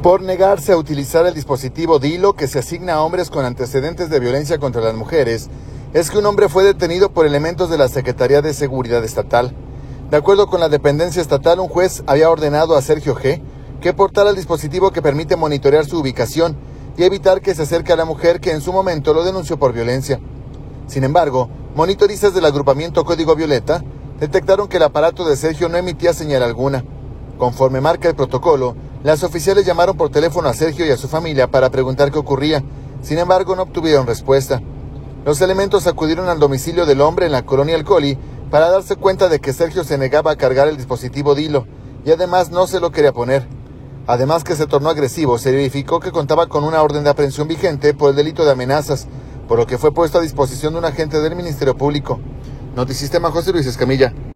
por negarse a utilizar el dispositivo Dilo que se asigna a hombres con antecedentes de violencia contra las mujeres, es que un hombre fue detenido por elementos de la Secretaría de Seguridad Estatal. De acuerdo con la dependencia estatal, un juez había ordenado a Sergio G. que portara el dispositivo que permite monitorear su ubicación y evitar que se acerque a la mujer que en su momento lo denunció por violencia. Sin embargo, monitoristas del agrupamiento Código Violeta detectaron que el aparato de Sergio no emitía señal alguna. Conforme marca el protocolo, las oficiales llamaron por teléfono a Sergio y a su familia para preguntar qué ocurría. Sin embargo, no obtuvieron respuesta. Los elementos acudieron al domicilio del hombre en la colonia El Coli para darse cuenta de que Sergio se negaba a cargar el dispositivo Dilo y además no se lo quería poner. Además que se tornó agresivo, se verificó que contaba con una orden de aprehensión vigente por el delito de amenazas, por lo que fue puesto a disposición de un agente del Ministerio Público. Notisistema, José Luis Escamilla.